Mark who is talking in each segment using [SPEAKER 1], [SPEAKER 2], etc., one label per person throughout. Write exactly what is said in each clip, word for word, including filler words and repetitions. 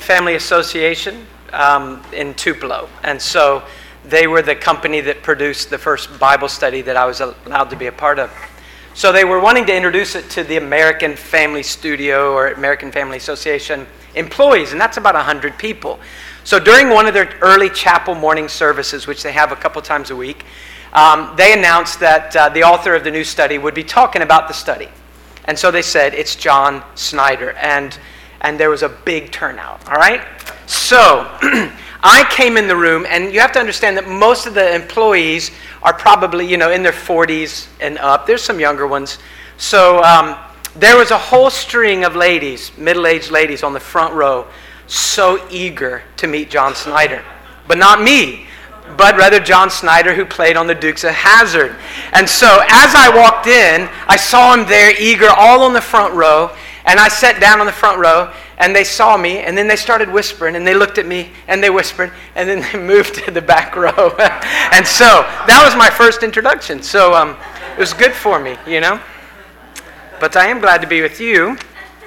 [SPEAKER 1] Family Association um, in Tupelo. And so they were the company that produced the first Bible study that I was allowed to be a part of. So they were wanting to introduce it to the American Family Studio or American Family Association employees, and that's about one hundred people. So during one of their early chapel morning services, which they have a couple times a week, um, they announced that uh, the author of the new study would be talking about the study. And so they said, it's John Snyder. And, and there was a big turnout, all right? So I came in the room, and you have to understand that most of the employees are probably, you know, in their forties and up. There's some younger ones. So um, there was a whole string of ladies, middle-aged ladies on the front row, so eager to meet John Snyder. But not me, but rather John Snyder, who played on the Dukes of Hazzard. And so as I walked in, I saw him there eager, all on the front row, and I sat down on the front row, and they saw me, and then they started whispering, and they looked at me, and they whispered, and then they moved to the back row. And so that was my first introduction. So um, it was good for me, you know. But I am glad to be with you.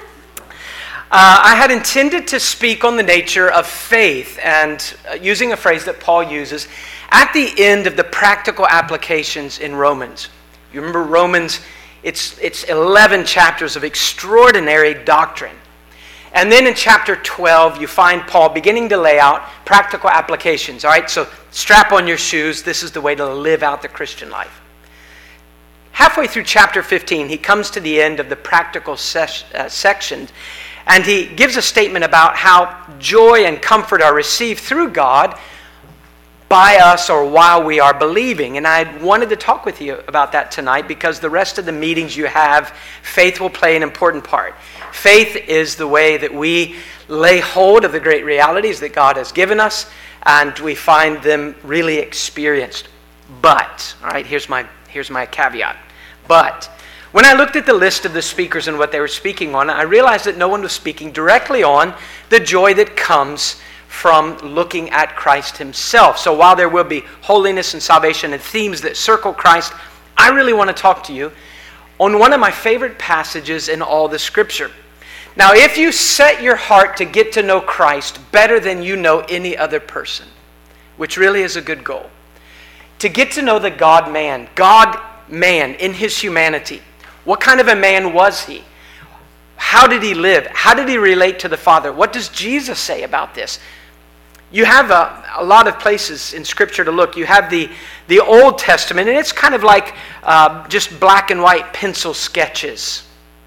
[SPEAKER 1] Uh, I had intended to speak on the nature of faith, and uh, using a phrase that Paul uses at the end of the practical applications in Romans. You remember Romans, it's, it's eleven chapters of extraordinary doctrine. And then in chapter twelve, you find Paul beginning to lay out practical applications. All right, so strap on your shoes. This is the way to live out the Christian life. Halfway through chapter fifteen, he comes to the end of the practical ses- uh, section, and he gives a statement about how joy and comfort are received through God by us or while we are believing. And I wanted to talk with you about that tonight because the rest of the meetings you have, faith will play an important part. Faith is the way that we lay hold of the great realities that God has given us, and we find them really experienced. But, all right, here's my, here's my caveat. But, when I looked at the list of the speakers and what they were speaking on, I realized that no one was speaking directly on the joy that comes from looking at Christ himself. So while there will be holiness and salvation and themes that circle Christ, I really want to talk to you on one of my favorite passages in all the Scripture. Now, if you set your heart to get to know Christ better than you know any other person, which really is a good goal, to get to know the God-man, God-man in his humanity, what kind of a man was he? How did he live? How did he relate to the Father? What does Jesus say about this? You have a, a lot of places in Scripture to look. You have the, the Old Testament, and it's kind of like uh, just black and white pencil sketches.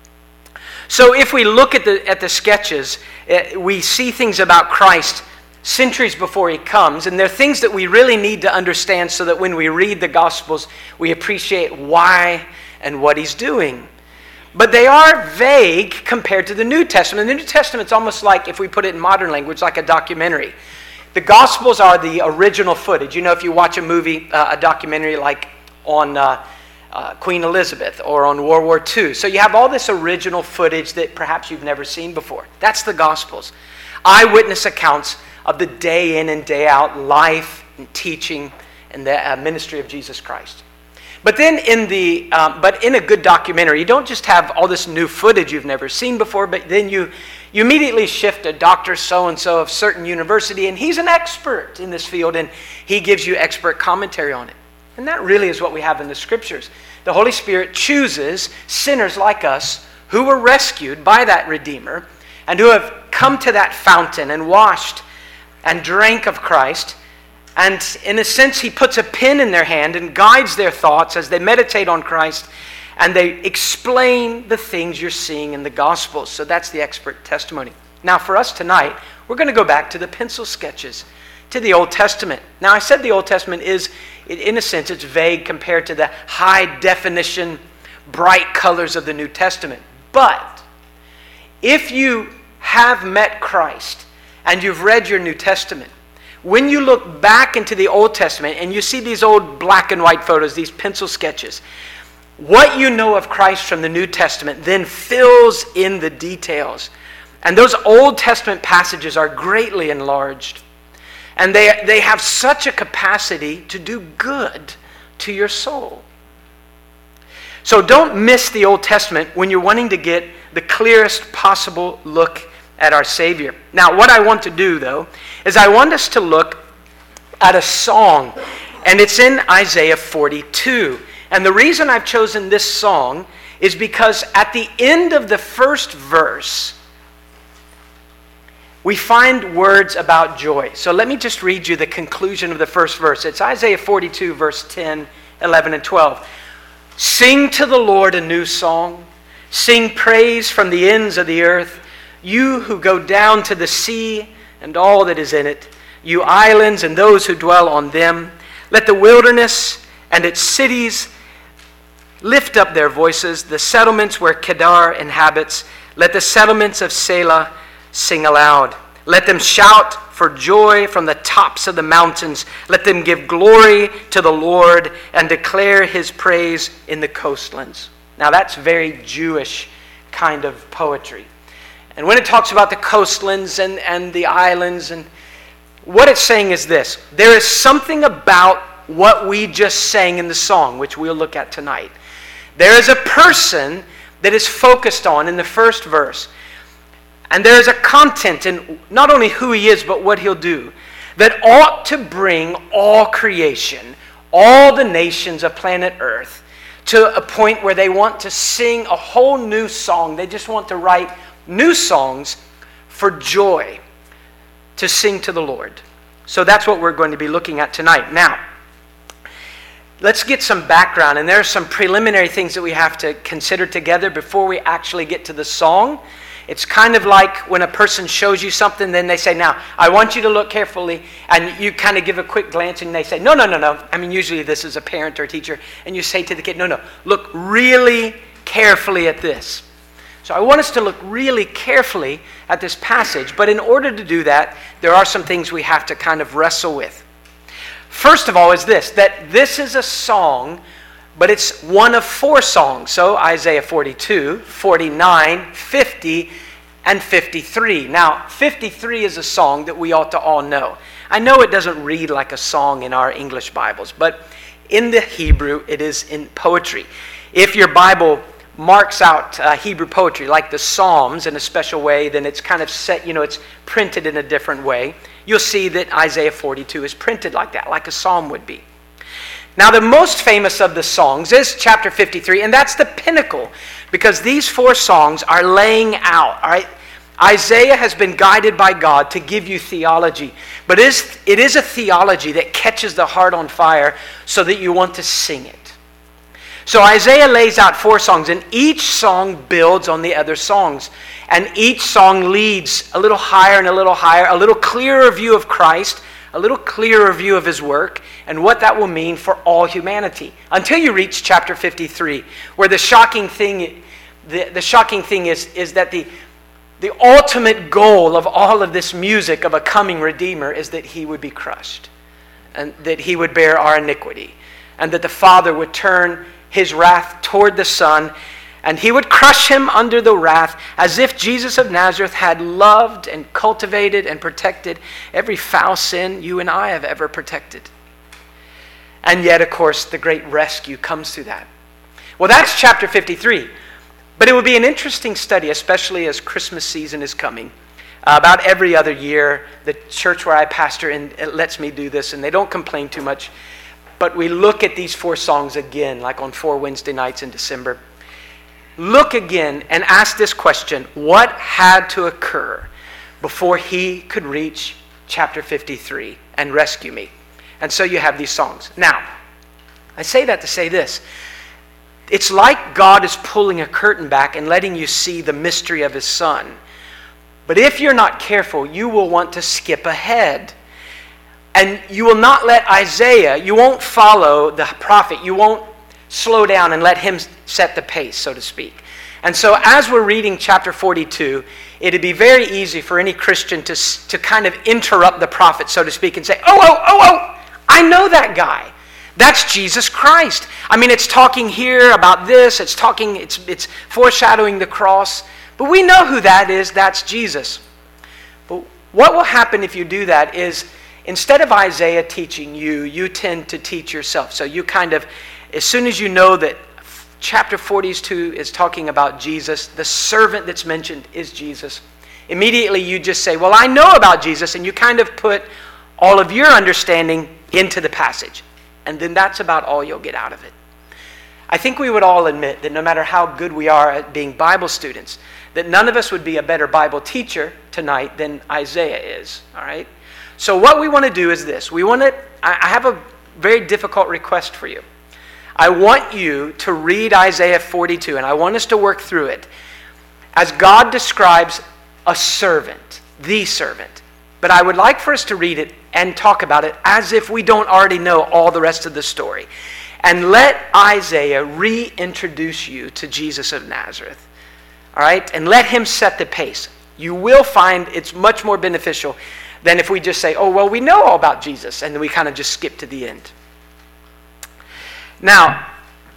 [SPEAKER 1] So if we look at the, at the sketches, uh, we see things about Christ centuries before he comes, and they're things that we really need to understand so that when we read the Gospels, we appreciate why and what he's doing. But they are vague compared to the New Testament. The New Testament's almost like, if we put it in modern language, like a documentary. The Gospels are the original footage. You know, if you watch a movie, uh, a documentary like on uh, uh, Queen Elizabeth or on World War Two. So you have all this original footage that perhaps you've never seen before. That's the Gospels. Eyewitness accounts of the day in and day out life and teaching and the uh, ministry of Jesus Christ. But then in the, um, but in a good documentary, you don't just have all this new footage you've never seen before, but then you, you immediately shift to Doctor So-and-so of certain university, and he's an expert in this field, and he gives you expert commentary on it. And that really is what we have in the Scriptures. The Holy Spirit chooses sinners like us who were rescued by that Redeemer and who have come to that fountain and washed and drank of Christ. And in a sense, he puts a pen in their hand and guides their thoughts as they meditate on Christ, and they explain the things you're seeing in the Gospels. So that's the expert testimony. Now for us tonight, we're going to go back to the pencil sketches, to the Old Testament. Now I said the Old Testament is, in a sense, it's vague compared to the high definition, bright colors of the New Testament. But if you have met Christ and you've read your New Testament, when you look back into the Old Testament and you see these old black and white photos, these pencil sketches, what you know of Christ from the New Testament then fills in the details. And those Old Testament passages are greatly enlarged. And they, they have such a capacity to do good to your soul. So don't miss the Old Testament when you're wanting to get the clearest possible look at our Savior. Now, what I want to do, though, is I want us to look at a song, and it's in Isaiah forty-two. And the reason I've chosen this song is because at the end of the first verse, we find words about joy. So let me just read you the conclusion of the first verse. It's Isaiah forty-two, verse ten, eleven, and twelve. Sing to the Lord a new song. Sing praise from the ends of the earth. You who go down to the sea and all that is in it. You islands and those who dwell on them. Let the wilderness and its cities lift up their voices. The settlements where Kedar inhabits. Let the settlements of Selah sing aloud. Let them shout for joy from the tops of the mountains. Let them give glory to the Lord and declare his praise in the coastlands. Now that's very Jewish kind of poetry. And when it talks about the coastlands and, and the islands, and what it's saying is this. There is something about what we just sang in the song, which we'll look at tonight. There is a person that is focused on in the first verse. And there is a content in not only who he is, but what he'll do, that ought to bring all creation, all the nations of planet Earth, to a point where they want to sing a whole new song. They just want to write new songs for joy, to sing to the Lord. So that's what we're going to be looking at tonight. Now, let's get some background, and there are some preliminary things that we have to consider together before we actually get to the song. It's kind of like when a person shows you something, then they say, now, I want you to look carefully, and you kind of give a quick glance, and they say, no, no, no, no. I mean, usually this is a parent or a teacher, and you say to the kid, no, no, look really carefully at this. So I want us to look really carefully at this passage, but in order to do that, there are some things we have to kind of wrestle with. First of all is this, that this is a song, but it's one of four songs. So Isaiah forty-two, forty-nine, fifty, and fifty-three. Now, fifty-three is a song that we ought to all know. I know it doesn't read like a song in our English Bibles, but in the Hebrew, it is in poetry. If your Bible marks out uh, Hebrew poetry, like the Psalms, in a special way, then it's kind of set, you know, it's printed in a different way. You'll see that Isaiah forty-two is printed like that, like a psalm would be. Now, the most famous of the songs is chapter fifty-three, and that's the pinnacle, because these four songs are laying out, all right? Isaiah has been guided by God to give you theology, but it is, it is a theology that catches the heart on fire so that you want to sing it. So Isaiah lays out four songs, and each song builds on the other songs, and each song leads a little higher and a little higher, a little clearer view of Christ, a little clearer view of his work, and what that will mean for all humanity. Until you reach chapter fifty-three, where the shocking thing, the, the shocking thing is, is that the, the ultimate goal of all of this music of a coming Redeemer is that he would be crushed, and that he would bear our iniquity, and that the Father would turn his wrath toward the Son, and he would crush him under the wrath, as if Jesus of Nazareth had loved and cultivated and protected every foul sin you and I have ever protected. And yet, of course, the great rescue comes through that. Well, that's chapter fifty-three. But it would be an interesting study, especially as Christmas season is coming. Uh, about every other year, the church where I pastor, and it lets me do this, and they don't complain too much, but we look at these four songs again, like on four Wednesday nights in December. Look again and ask this question: what had to occur before he could reach chapter fifty-three and rescue me? And so you have these songs. Now, I say that to say this. It's like God is pulling a curtain back and letting you see the mystery of his Son. But if you're not careful, you will want to skip ahead. And you will not let Isaiah, you won't follow the prophet, you won't slow down and let him set the pace, so to speak. And so as we're reading chapter forty-two, it'd be very easy for any Christian to, to kind of interrupt the prophet, so to speak, and say, oh, oh, oh, oh, I know that guy. That's Jesus Christ. I mean, it's talking here about this, it's talking, it's, it's foreshadowing the cross, but we know who that is, that's Jesus. But what will happen if you do that is, instead of Isaiah teaching you, you tend to teach yourself. So you kind of, as soon as you know that chapter forty-two is talking about Jesus, the servant that's mentioned is Jesus, immediately you just say, well, I know about Jesus, and you kind of put all of your understanding into the passage. And then that's about all you'll get out of it. I think we would all admit that no matter how good we are at being Bible students, that none of us would be a better Bible teacher tonight than Isaiah is, all right? So what we want to do is this. We want to, I have a very difficult request for you. I want you to read Isaiah forty-two, and I want us to work through it as God describes a servant, the servant. But I would like for us to read it and talk about it as if we don't already know all the rest of the story. And let Isaiah reintroduce you to Jesus of Nazareth. All right? And let him set the pace. You will find it's much more beneficial than if we just say, oh, well, we know all about Jesus, and then we kind of just skip to the end. Now,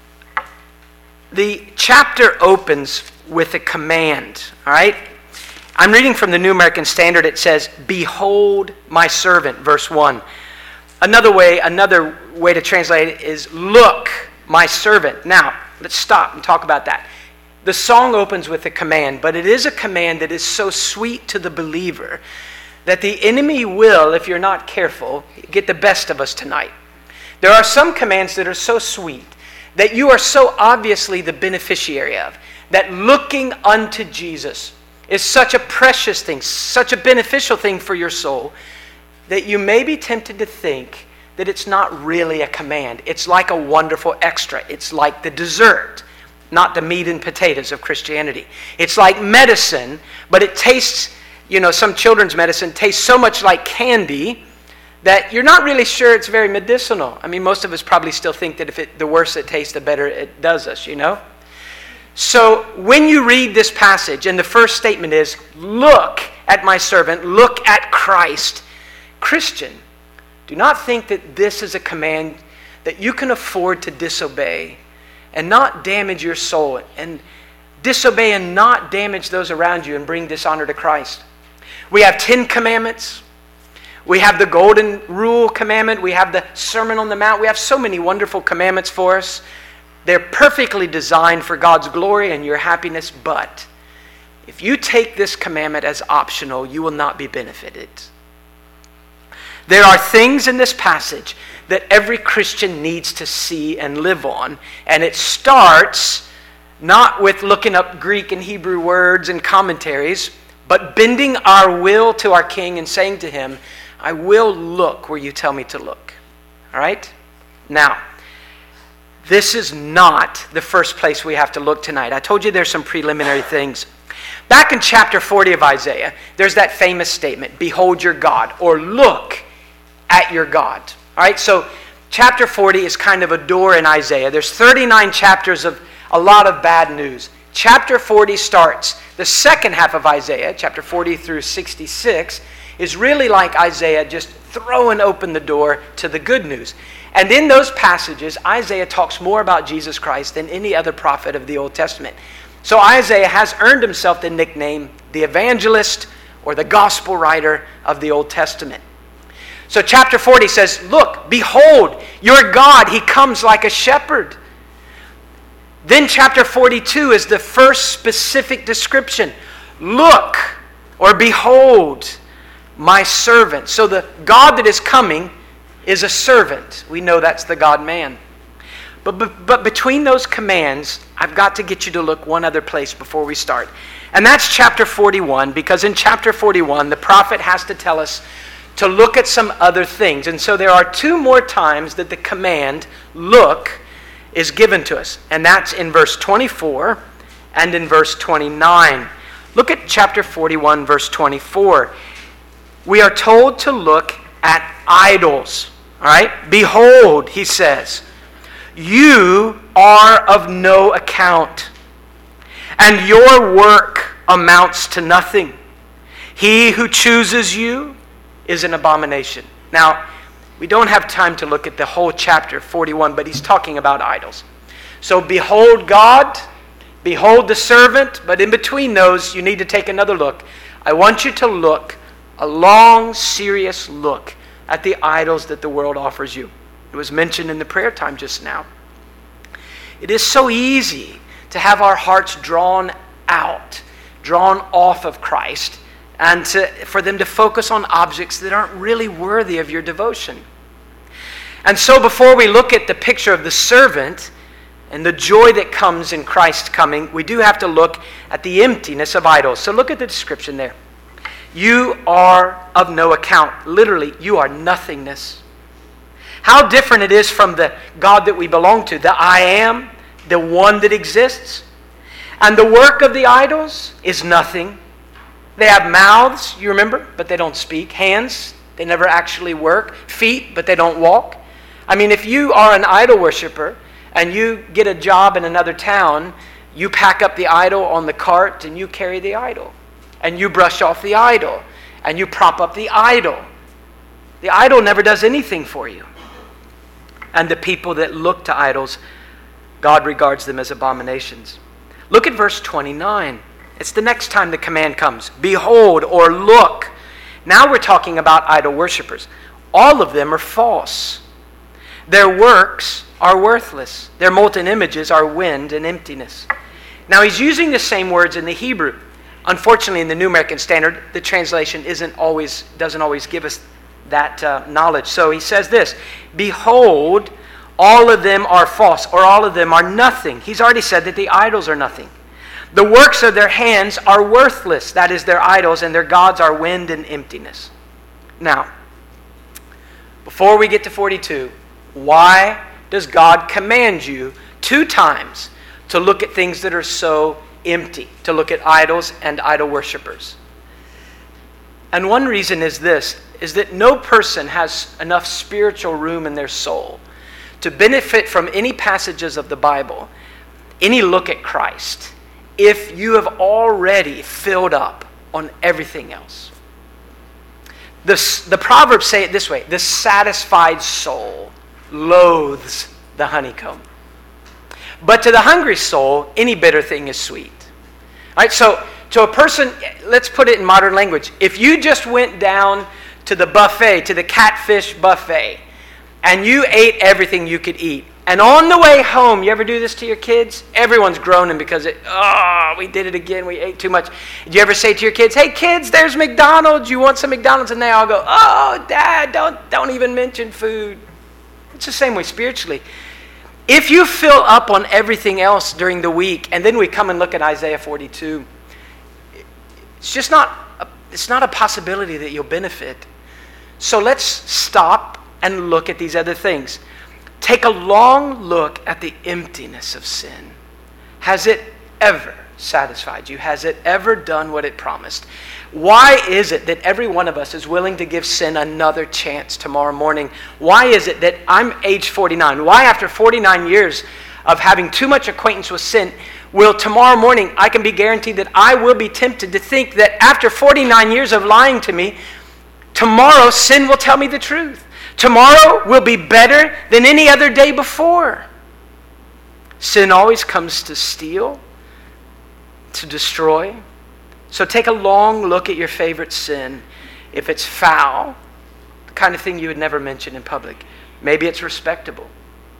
[SPEAKER 1] the chapter opens with a command, all right? I'm reading from the New American Standard. It says, behold my servant, verse one. Another way, another way to translate it is, look, my servant. Now, let's stop and talk about that. The song opens with a command, but it is a command that is so sweet to the believer that the enemy will, if you're not careful, get the best of us tonight. There are some commands that are so sweet that you are so obviously the beneficiary of, that looking unto Jesus is such a precious thing, such a beneficial thing for your soul, that you may be tempted to think that it's not really a command. It's like a wonderful extra. It's like the dessert, not the meat and potatoes of Christianity. It's like medicine, but it tastes, you know, some children's medicine tastes so much like candy that you're not really sure it's very medicinal. I mean, most of us probably still think that if it, the worse it tastes, the better it does us, you know? So when you read this passage, and the first statement is, look at my servant, look at Christ. Christian, do not think that this is a command that you can afford to disobey and not damage your soul, and disobey and not damage those around you and bring dishonor to Christ. We have Ten Commandments. We have the Golden Rule commandment. We have the Sermon on the Mount. We have so many wonderful commandments for us. They're perfectly designed for God's glory and your happiness, but if you take this commandment as optional, you will not be benefited. There are things in this passage that every Christian needs to see and live on, and it starts not with looking up Greek and Hebrew words and commentaries, but bending our will to our King and saying to him, I will look where you tell me to look. All right? Now, this is not the first place we have to look tonight. I told you there's some preliminary things. Back in chapter forty of Isaiah, there's that famous statement, behold your God, or look at your God. All right, so chapter forty is kind of a door in Isaiah. There's thirty-nine chapters of a lot of bad news. Chapter forty starts. The second half of Isaiah, chapter forty through sixty-six, is really like Isaiah just throwing open the door to the good news. And in those passages, Isaiah talks more about Jesus Christ than any other prophet of the Old Testament. So Isaiah has earned himself the nickname the evangelist or the gospel writer of the Old Testament. So chapter forty says, look, behold, your God, he comes like a shepherd. Then chapter forty-two is the first specific description. Look, or behold, my servant. So the God that is coming is a servant. We know that's the God-man. But, but, but between those commands, I've got to get you to look one other place before we start. And that's chapter forty-one, because in chapter forty-one, the prophet has to tell us to look at some other things. And so there are two more times that the command, look, is given to us. And that's in verse twenty-four and in verse twenty-nine. Look at chapter forty-one, verse twenty-four. We are told to look at idols. All right? Behold, he says, you are of no account, and your work amounts to nothing. He who chooses you is an abomination. Now, we don't have time to look at the whole chapter forty-one, but he's talking about idols. So behold God, behold the servant, but in between those, you need to take another look. I want you to look, a long, serious look at the idols that the world offers you. It was mentioned in the prayer time just now. It is so easy to have our hearts drawn out, drawn off of Christ, and to, for them to focus on objects that aren't really worthy of your devotion. And so before we look at the picture of the servant and the joy that comes in Christ coming, we do have to look at the emptiness of idols. So look at the description there. You are of no account. Literally, you are nothingness. How different it is from the God that we belong to, the I am, the one that exists. And the work of the idols is nothing. They have mouths, you remember, but they don't speak. Hands, they never actually work. Feet, but they don't walk. I mean, if you are an idol worshiper and you get a job in another town, you pack up the idol on the cart and you carry the idol. And you brush off the idol. And you prop up the idol. The idol never does anything for you. And the people that look to idols, God regards them as abominations. Look at verse twenty-nine. It's the next time the command comes. Behold, or look. Now we're talking about idol worshipers. All of them are false. Their works are worthless. Their molten images are wind and emptiness. Now he's using the same words in the Hebrew. Unfortunately, in the New American Standard, the translation isn't always doesn't always give us that uh, knowledge. So he says this, behold, all of them are false, or all of them are nothing. He's already said that the idols are nothing. The works of their hands are worthless. That is, their idols, and their gods are wind and emptiness. Now, before we get to forty-two, why does God command you two times to look at things that are so empty, to look at idols and idol worshipers? And one reason is this, is that no person has enough spiritual room in their soul to benefit from any passages of the Bible, any look at Christ, if you have already filled up on everything else. The, the Proverbs say it this way, the satisfied soul loathes the honeycomb. But to the hungry soul, any bitter thing is sweet. All right, so to a person, let's put it in modern language. If you just went down to the buffet, to the catfish buffet, and you ate everything you could eat, and on the way home, you ever do this to your kids? Everyone's groaning because, it, oh, we did it again, we ate too much. Do you ever say to your kids, hey kids, there's McDonald's, you want some McDonald's? And they all go, oh, Dad, don't, don't even mention food. It's the same way spiritually. If you fill up on everything else during the week, and then we come and look at Isaiah forty-two, it's just not a, it's not a possibility that you'll benefit. So let's stop and look at these other things. Take a long look at the emptiness of sin. Has it ever satisfied you? Has it ever done what it promised? Why is it that every one of us is willing to give sin another chance tomorrow morning? Why is it that I'm age forty-nine? Why after forty-nine years of having too much acquaintance with sin, will tomorrow morning I can be guaranteed that I will be tempted to think that after forty-nine years of lying to me, tomorrow sin will tell me the truth. Tomorrow will be better than any other day before. Sin always comes to steal, to destroy. So take a long look at your favorite sin. If it's foul, the kind of thing you would never mention in public, maybe it's respectable.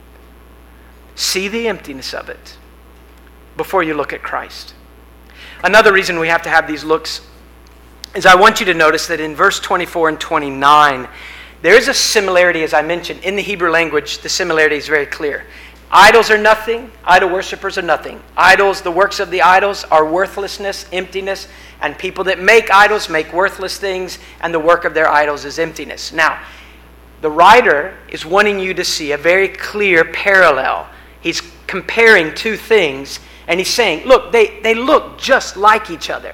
[SPEAKER 1] See the emptiness of it before you look at Christ. Another reason we have to have these looks is I want you to notice that in verse twenty-four and twenty-nine, there is a similarity, as I mentioned. In the Hebrew language, the similarity is very clear. Idols are nothing. Idol worshipers are nothing. Idols, the works of the idols are worthlessness, emptiness, and people that make idols make worthless things, and the work of their idols is emptiness. Now, the writer is wanting you to see a very clear parallel. He's comparing two things, and he's saying, look, they, they look just like each other.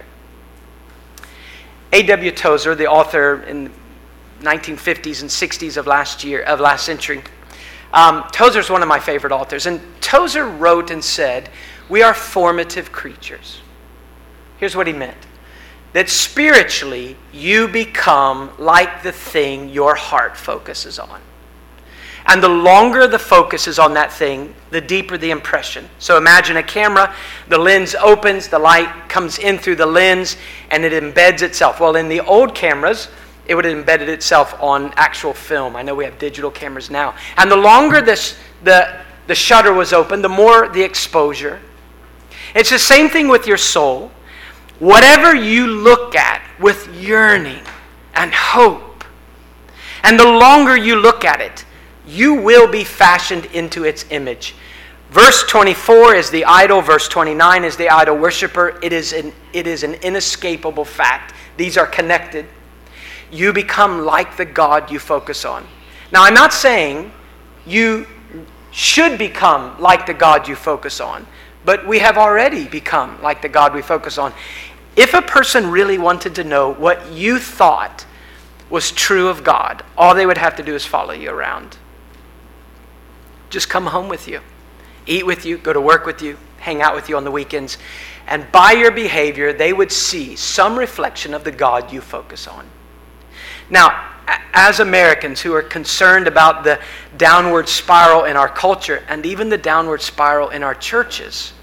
[SPEAKER 1] A W Tozer, the author in nineteen fifties and sixties of last year, of last century, Um, Tozer's one of my favorite authors, and Tozer wrote and said, we are formative creatures. Here's what he meant. That spiritually, you become like the thing your heart focuses on. And the longer the focus is on that thing, the deeper the impression. So imagine a camera, the lens opens, the light comes in through the lens, and it embeds itself. Well, in the old cameras, it would have embedded itself on actual film. I know we have digital cameras now. And the longer this, the, the shutter was open, the more the exposure. It's the same thing with your soul. Whatever you look at, with yearning and hope. And the longer you look at it, you will be fashioned into its image. Verse twenty-four is the idol. Verse twenty-nine is the idol worshiper. It is an, it is an inescapable fact. These are connected. You become like the God you focus on. Now, I'm not saying you should become like the God you focus on, but we have already become like the God we focus on. If a person really wanted to know what you thought was true of God, all they would have to do is follow you around. Just come home with you, eat with you, go to work with you, hang out with you on the weekends. And by your behavior, they would see some reflection of the God you focus on. Now, as Americans who are concerned about the downward spiral in our culture and even the downward spiral in our churches,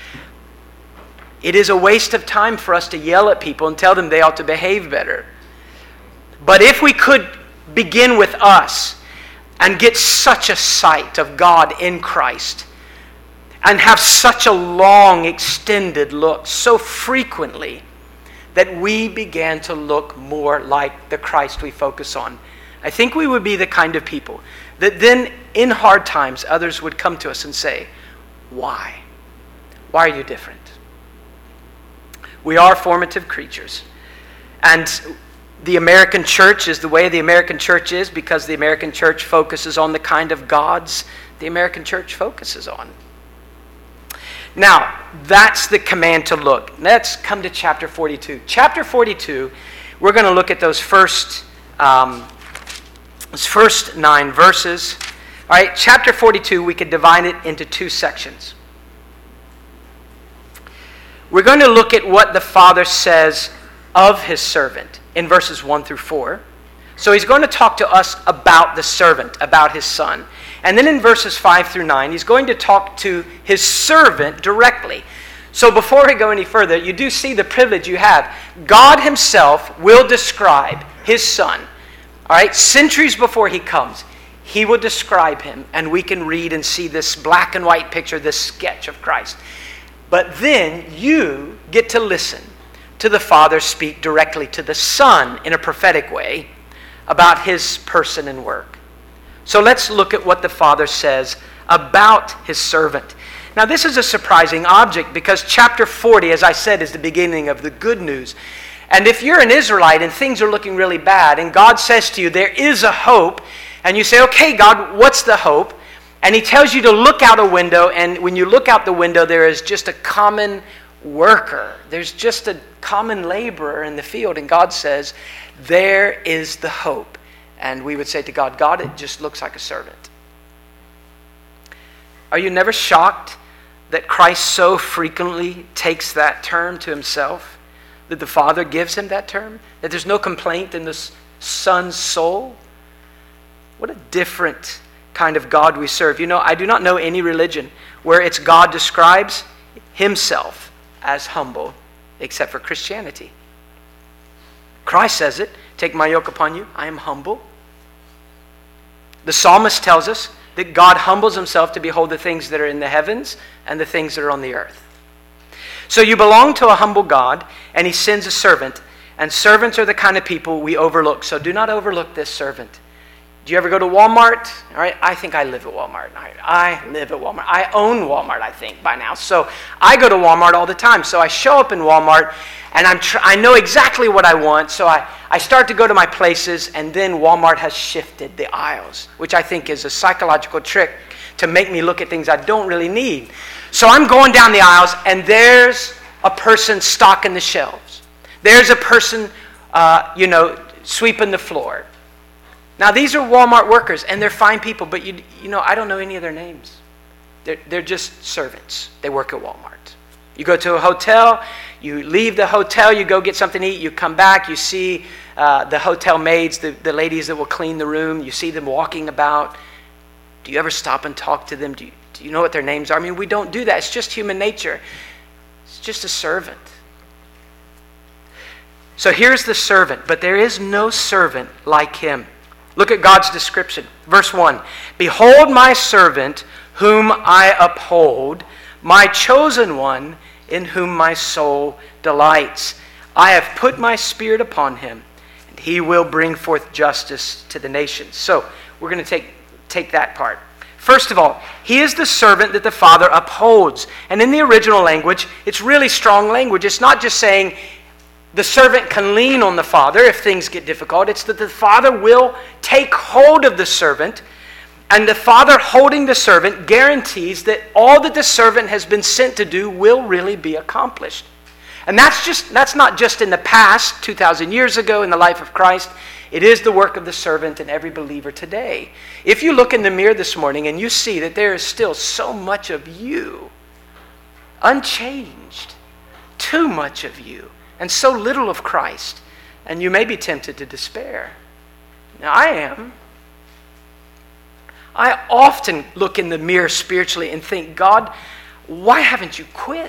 [SPEAKER 1] it is a waste of time for us to yell at people and tell them they ought to behave better. But if we could begin with us and get such a sight of God in Christ and have such a long, extended look so frequently that we began to look more like the Christ we focus on, I think we would be the kind of people that then in hard times others would come to us and say, why? Why are you different? We are formative creatures. And the American church is the way the American church is because the American church focuses on the kind of gods the American church focuses on. Now, that's the command to look. Let's come to chapter forty-two. Chapter forty-two, we're going to look at those first, um, those first nine verses. All right, chapter forty-two, we could divide it into two sections. We're going to look at what the Father says of his servant in verses one through four. So he's going to talk to us about the servant, about his son. And then in verses five through nine, he's going to talk to his servant directly. So before we go any further, you do see the privilege you have. God himself will describe his son. All right, centuries before he comes, he will describe him, and we can read and see this black and white picture, this sketch of Christ. But then you get to listen to the Father speak directly to the Son in a prophetic way about his person and work. So let's look at what the Father says about his servant. Now this is a surprising object because chapter forty, as I said, is the beginning of the good news. And if you're an Israelite and things are looking really bad and God says to you, there is a hope, and you say, okay, God, what's the hope? And he tells you to look out a window, and when you look out the window, there is just a common worker. There's just a common laborer in the field, and God says, there is the hope. And we would say to God, God, it just looks like a servant. Are you never shocked that Christ so frequently takes that term to himself? That the Father gives him that term? That there's no complaint in the Son's soul? What a different kind of God we serve. You know, I do not know any religion where it's God describes himself as humble, except for Christianity. Christ says it, take my yoke upon you, I am humble. The psalmist tells us that God humbles himself to behold the things that are in the heavens and the things that are on the earth. So you belong to a humble God, and he sends a servant, and servants are the kind of people we overlook. So do not overlook this servant. Do you ever go to Walmart? All right, I think I live at Walmart. I live at Walmart. I own Walmart, I think, by now. So I go to Walmart all the time. So I show up in Walmart, and I'm tr- I know exactly what I want. So I, I start to go to my places, and then Walmart has shifted the aisles, which I think is a psychological trick to make me look at things I don't really need. So I'm going down the aisles, and there's a person stocking the shelves. There's a person, uh, you know, sweeping the floor. Now, these are Walmart workers, and they're fine people, but you you know, I don't know any of their names. They're, they're just servants. They work at Walmart. You go to a hotel, you leave the hotel, you go get something to eat, you come back, you see uh, the hotel maids, the, the ladies that will clean the room, you see them walking about. Do you ever stop and talk to them? Do you, do you know what their names are? I mean, we don't do that. It's just human nature. It's just a servant. So here's the servant, but there is no servant like him. Look at God's description. Verse one, behold my servant whom I uphold, my chosen one in whom my soul delights. I have put my Spirit upon him, and he will bring forth justice to the nations. So we're going to take, take that part. First of all, he is the servant that the Father upholds. And in the original language, it's really strong language. It's not just saying the servant can lean on the Father if things get difficult. It's that the Father will take hold of the servant, and the Father holding the servant guarantees that all that the servant has been sent to do will really be accomplished. And that's just that's not just in the past, two thousand years ago in the life of Christ. It is the work of the servant in every believer today. If you look in the mirror this morning and you see that there is still so much of you unchanged, too much of you, and so little of Christ, and you may be tempted to despair. Now, I am. I often look in the mirror spiritually and think, God, why haven't you quit?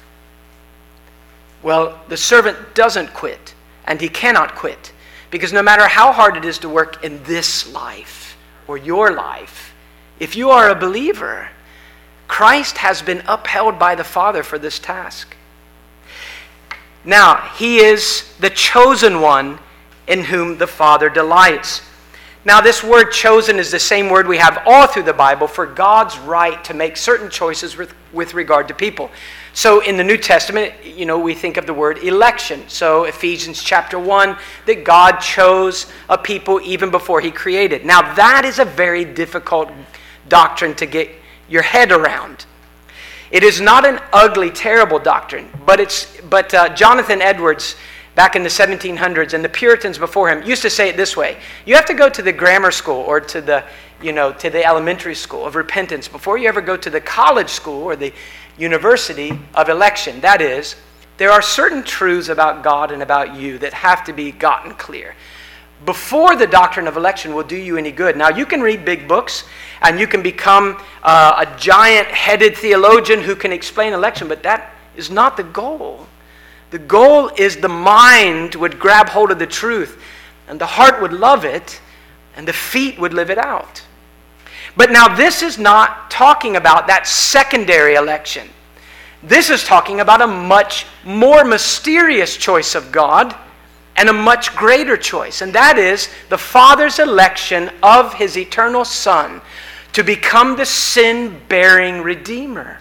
[SPEAKER 1] Well, the servant doesn't quit, and he cannot quit, because no matter how hard it is to work in this life or your life, if you are a believer, Christ has been upheld by the Father for this task. Now, he is the chosen one in whom the Father delights. Now, this word chosen is the same word we have all through the Bible for God's right to make certain choices with, with regard to people. So in the New Testament, you know, we think of the word election. So Ephesians chapter one, that God chose a people even before he created. Now, that is a very difficult doctrine to get your head around. It is not an ugly, terrible doctrine, but it's but uh, Jonathan Edwards, back in the seventeen hundreds, and the Puritans before him used to say it this way: you have to go to the grammar school or to the, you know, to the elementary school of repentance before you ever go to the college school or the university of election. That is, there are certain truths about God and about you that have to be gotten clear before the doctrine of election will do you any good. Now, you can read big books and you can become uh, a giant-headed theologian who can explain election, but that is not the goal. The goal is the mind would grab hold of the truth, and the heart would love it, and the feet would live it out. But now this is not talking about that secondary election. This is talking about a much more mysterious choice of God and a much greater choice, and that is the Father's election of his eternal Son to become the sin-bearing Redeemer.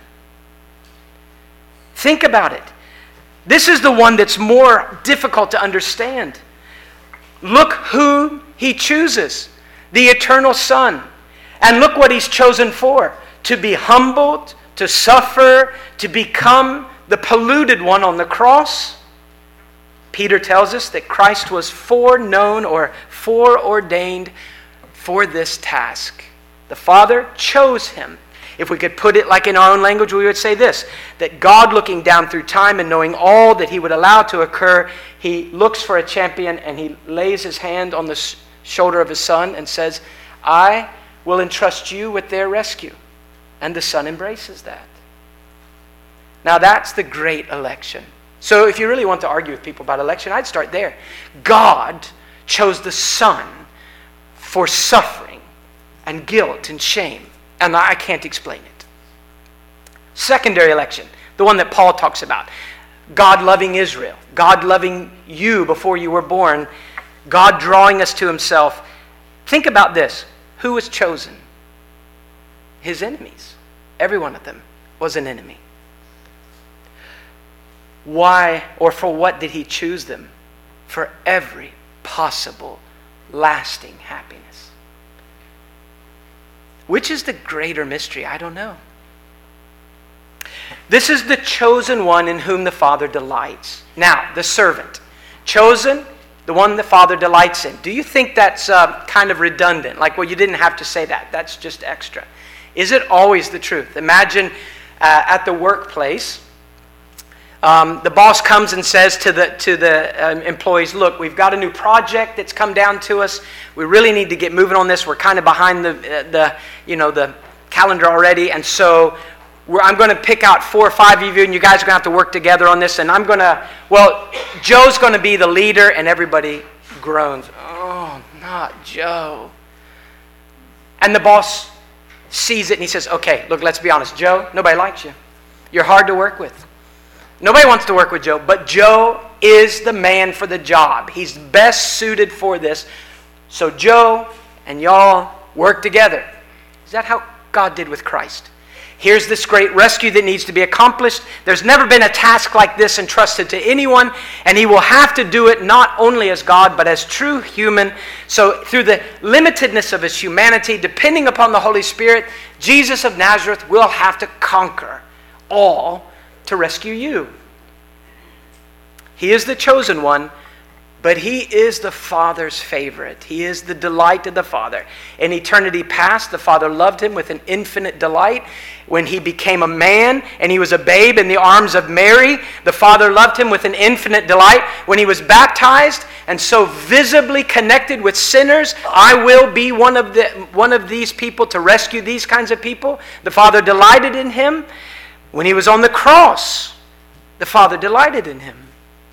[SPEAKER 1] Think about it. This is the one that's more difficult to understand. Look who he chooses, the eternal Son. And look what he's chosen for: to be humbled, to suffer, to become the polluted one on the cross. Peter tells us that Christ was foreknown or foreordained for this task. The Father chose him. If we could put it like in our own language, we would say this: that God, looking down through time and knowing all that he would allow to occur, he looks for a champion and he lays his hand on the shoulder of his Son and says, I will entrust you with their rescue. And the Son embraces that. Now that's the great election. So if you really want to argue with people about election, I'd start there. God chose the Son for suffering and guilt and shame. And I can't explain it. Secondary election, the one that Paul talks about. God loving Israel. God loving you before you were born. God drawing us to himself. Think about this. Who was chosen? His enemies. Every one of them was an enemy. Why or for what did he choose them? For every possible lasting happiness. Which is the greater mystery? I don't know. This is the chosen one in whom the Father delights. Now, the servant. Chosen, the one the Father delights in. Do you think that's uh, kind of redundant? Like, well, you didn't have to say that. That's just extra. Is it always the truth? Imagine uh, at the workplace, um, the boss comes and says to the to the um, employees, look, we've got a new project that's come down to us. We really need to get moving on this. We're kind of behind the uh, the you know the calendar already, and so we're, I'm going to pick out four or five of you, and you guys are going to have to work together on this. And I'm going to, well, Joe's going to be the leader, and everybody groans. Oh, not Joe. And the boss sees it, and he says, okay, look, let's be honest. Joe, nobody likes you. You're hard to work with. Nobody wants to work with Joe, but Joe is the man for the job. He's best suited for this. So Joe and y'all work together. Is that how God did with Christ? Here's this great rescue that needs to be accomplished. There's never been a task like this entrusted to anyone, and he will have to do it not only as God, but as true human. So through the limitedness of his humanity, depending upon the Holy Spirit, Jesus of Nazareth will have to conquer all to rescue you. He is the chosen one, but he is the Father's favorite. He is the delight of the Father. In eternity past, the Father loved him with an infinite delight. When he became a man and he was a babe in the arms of Mary, the Father loved him with an infinite delight. When he was baptized and so visibly connected with sinners, I will be one of the one of these people to rescue these kinds of people. The Father delighted in him. When he was on the cross, the Father delighted in him.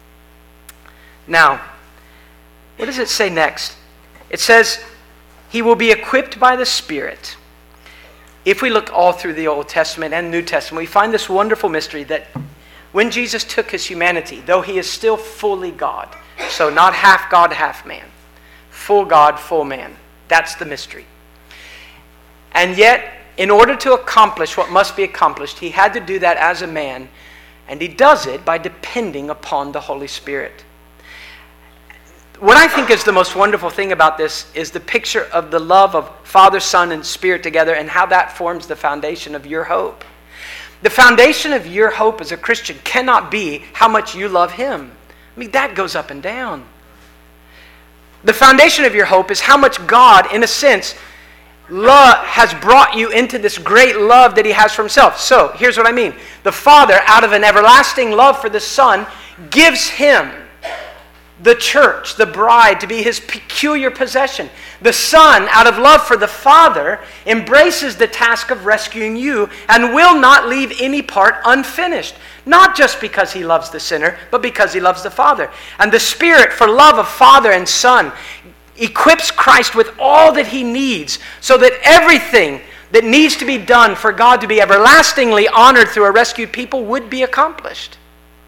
[SPEAKER 1] Now, what does it say next? It says, he will be equipped by the Spirit. If we look all through the Old Testament and New Testament, we find this wonderful mystery that when Jesus took his humanity, though he is still fully God, so not half God, half man, full God, full man, that's the mystery. And yet, in order to accomplish what must be accomplished, he had to do that as a man, and he does it by depending upon the Holy Spirit. What I think is the most wonderful thing about this is the picture of the love of Father, Son, and Spirit together and how that forms the foundation of your hope. The foundation of your hope as a Christian cannot be how much you love him. I mean, that goes up and down. The foundation of your hope is how much God, in a sense, love has brought you into this great love that he has for himself. So, here's what I mean. The Father, out of an everlasting love for the Son, gives him the church, the bride, to be his peculiar possession. The Son, out of love for the Father, embraces the task of rescuing you and will not leave any part unfinished. Not just because he loves the sinner, but because he loves the Father. And the Spirit, for love of Father and Son, equips Christ with all that he needs so that everything that needs to be done for God to be everlastingly honored through a rescued people would be accomplished.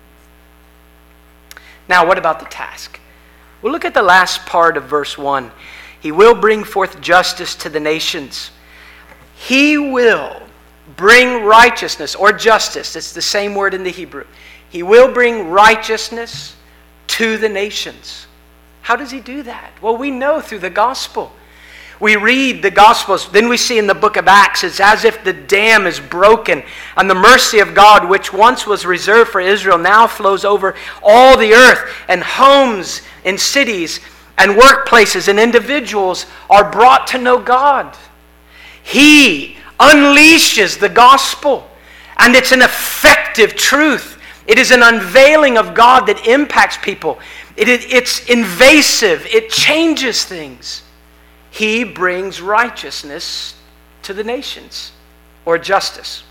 [SPEAKER 1] Now, what about the task? Well, look at the last part of verse one. He will bring forth justice to the nations. He will bring righteousness or justice. It's the same word in the Hebrew. He will bring righteousness to the nations. How does he do that? Well, we know through the gospel. We read the Gospels, then we see in the book of Acts, it's as if the dam is broken and the mercy of God, which once was reserved for Israel, now flows over all the earth, and homes and cities and workplaces and individuals are brought to know God. He unleashes the gospel, and it's an effective truth. It is an unveiling of God that impacts people. It, it, it's invasive. It changes things. He brings righteousness to the nations, or justice.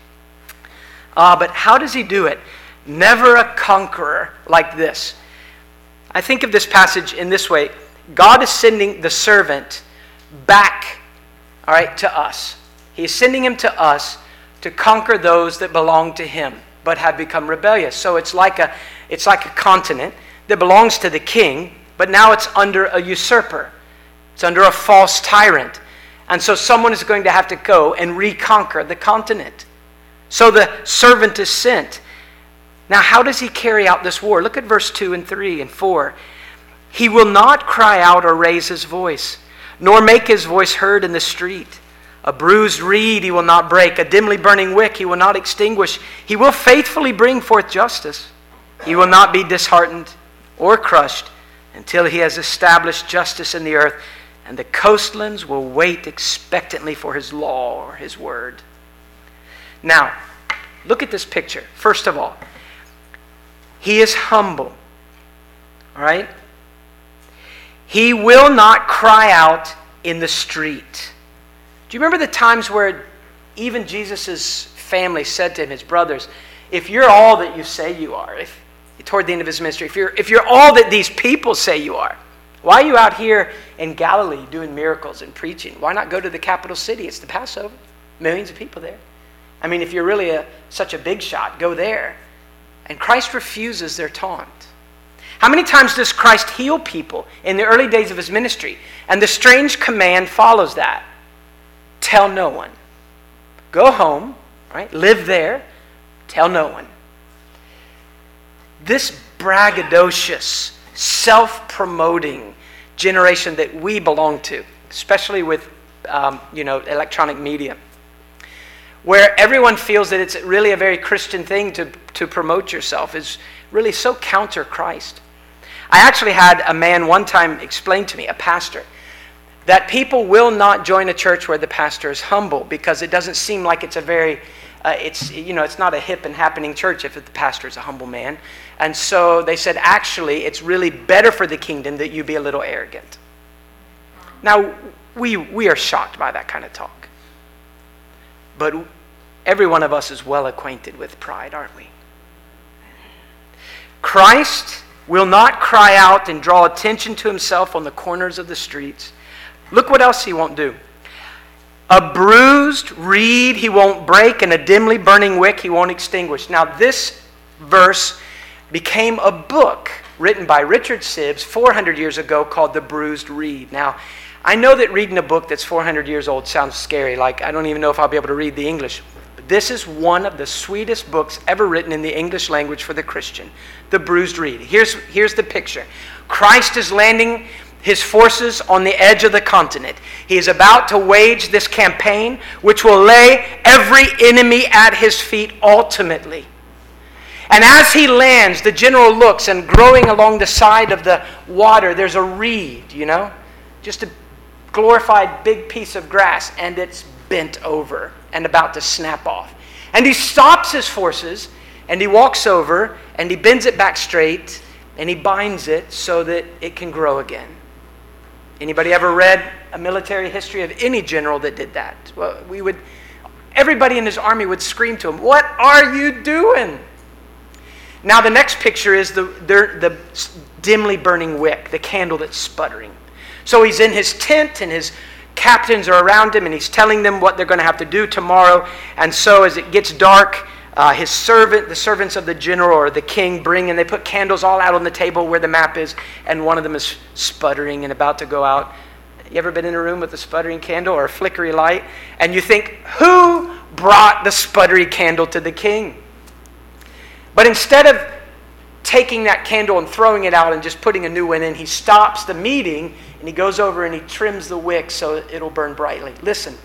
[SPEAKER 1] Uh, but how does he do it? Never a conqueror like this. I think of this passage in this way. God is sending the servant back, all right, to us. He is sending him to us to conquer those that belong to him, but have become rebellious. So it's like a, it's like a continent that belongs to the king, but now it's under a usurper. It's under a false tyrant. And so someone is going to have to go and reconquer the continent. So the servant is sent. Now, how does he carry out this war? Look at verse two and three and four. He will not cry out or raise his voice, nor make his voice heard in the street. A bruised reed he will not break, a dimly burning wick he will not extinguish. He will faithfully bring forth justice. He will not be disheartened or crushed until he has established justice in the earth. And the coastlands will wait expectantly for his law or his word. Now, look at this picture. First of all, he is humble. All right? He will not cry out in the street. Do you remember the times where even Jesus' family said to him, his brothers, if you're all that you say you are, if toward the end of his ministry, if you're, if you're all that these people say you are, why are you out here in Galilee doing miracles and preaching? Why not go to the capital city? It's the Passover. Millions of people there. I mean, if you're really a, such a big shot, go there. And Christ refuses their taunt. How many times does Christ heal people in the early days of his ministry? And the strange command follows that. Tell no one. Go home, right? Live there. Tell no one. This braggadocious, self-promoting generation that we belong to, especially with um, you know, electronic media, where everyone feels that it's really a very Christian thing to, to promote yourself, is really so counter Christ. I actually had a man one time explain to me, a pastor, that people will not join a church where the pastor is humble because it doesn't seem like it's a very, uh, it's you know, it's not a hip and happening church if the pastor is a humble man. And so they said, actually, it's really better for the kingdom that you be a little arrogant. Now, we we are shocked by that kind of talk. But every one of us is well acquainted with pride, aren't we? Christ will not cry out and draw attention to himself on the corners of the streets. Look what else he won't do. A bruised reed he won't break, and a dimly burning wick he won't extinguish. Now this verse became a book written by Richard Sibbes four hundred years ago called The Bruised Reed. Now, I know that reading a book that's four hundred years old sounds scary, like I don't even know if I'll be able to read the English. But this is one of the sweetest books ever written in the English language for the Christian. The Bruised Reed. Here's, here's the picture. Christ is landing his forces on the edge of the continent. He is about to wage this campaign which will lay every enemy at his feet ultimately. And as he lands, the general looks, and growing along the side of the water, there's a reed, you know, just a glorified big piece of grass, and it's bent over and about to snap off. And he stops his forces, and he walks over, and he bends it back straight, and he binds it so that it can grow again. Anybody ever read a military history of any general that did that? Well, we would, everybody in his army would scream to him, "What are you doing?" Now the next picture is the, the, the dimly burning wick, the candle that's sputtering. So he's in his tent, and his captains are around him, and he's telling them what they're going to have to do tomorrow. And so as it gets dark, uh, his servant, the servants of the general or the king bring, and they put candles all out on the table where the map is, and one of them is sputtering and about to go out. You ever been in a room with a sputtering candle or a flickery light? And you think, who brought the sputtery candle to the king? But instead of taking that candle and throwing it out and just putting a new one in, he stops the meeting and he goes over and he trims the wick so it'll burn brightly. Listen,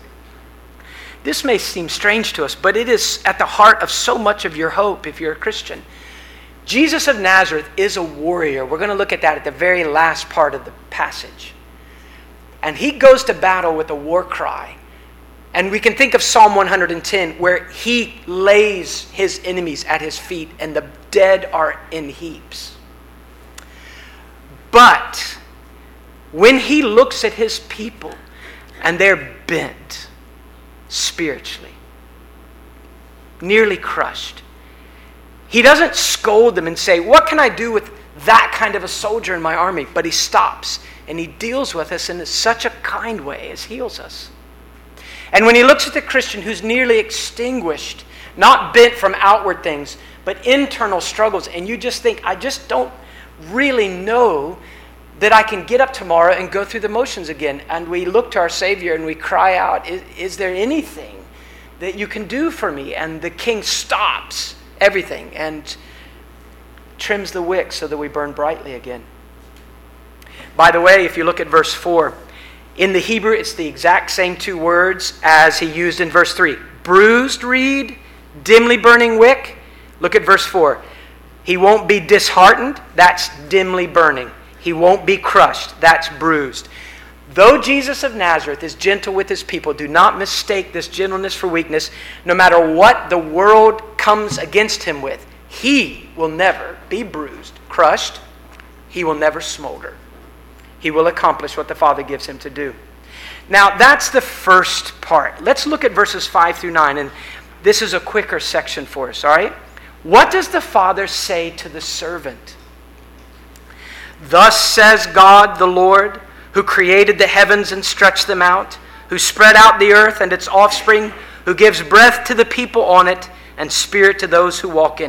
[SPEAKER 1] this may seem strange to us, but it is at the heart of so much of your hope if you're a Christian. Jesus of Nazareth is a warrior. We're going to look at that at the very last part of the passage. And he goes to battle with a war cry. And we can think of Psalm one hundred ten, where he lays his enemies at his feet and the dead are in heaps. But when he looks at his people and they're bent spiritually, nearly crushed, he doesn't scold them and say, "What can I do with that kind of a soldier in my army?" But he stops and he deals with us in such a kind way as heals us. And when he looks at the Christian who's nearly extinguished, not bent from outward things, but internal struggles, and you just think, I just don't really know that I can get up tomorrow and go through the motions again. And we look to our Savior and we cry out, is, is there anything that you can do for me? And the king stops everything and trims the wick so that we burn brightly again. By the way, if you look at verse four, in the Hebrew, it's the exact same two words as he used in verse three. Bruised reed, dimly burning wick. Look at verse four. He won't be disheartened. That's dimly burning. He won't be crushed. That's bruised. Though Jesus of Nazareth is gentle with his people, do not mistake this gentleness for weakness. No matter what the world comes against him with, he will never be bruised, crushed. He will never smolder. He will accomplish what the Father gives him to do. Now, that's the first part. Let's look at verses five through nine, and this is a quicker section for us, all right? What does the Father say to the servant? Thus says God the Lord, who created the heavens and stretched them out, who spread out the earth and its offspring, who gives breath to the people on it and spirit to those who walk in it.